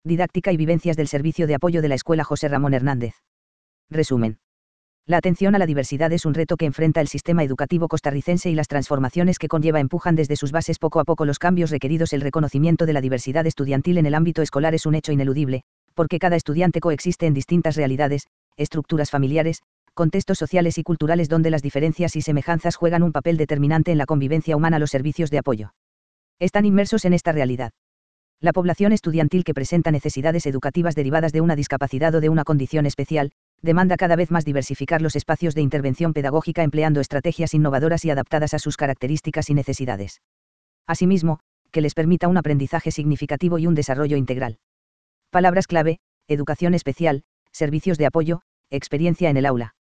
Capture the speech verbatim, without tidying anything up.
Didáctica y vivencias del servicio de apoyo de la Escuela José Ramón Hernández. Resumen. La atención a la diversidad es un reto que enfrenta el sistema educativo costarricense y las transformaciones que conlleva empujan desde sus bases poco a poco los cambios requeridos. El reconocimiento de la diversidad estudiantil en el ámbito escolar es un hecho ineludible, porque cada estudiante coexiste en distintas realidades, estructuras familiares, contextos sociales y culturales donde las diferencias y semejanzas juegan un papel determinante en la convivencia humana. Los servicios de apoyo están inmersos en esta realidad. La población estudiantil que presenta necesidades educativas derivadas de una discapacidad o de una condición especial, demanda cada vez más diversificar los espacios de intervención pedagógica empleando estrategias innovadoras y adaptadas a sus características y necesidades. Asimismo, que les permita un aprendizaje significativo y un desarrollo integral. Palabras clave: educación especial, servicios de apoyo, experiencia en el aula.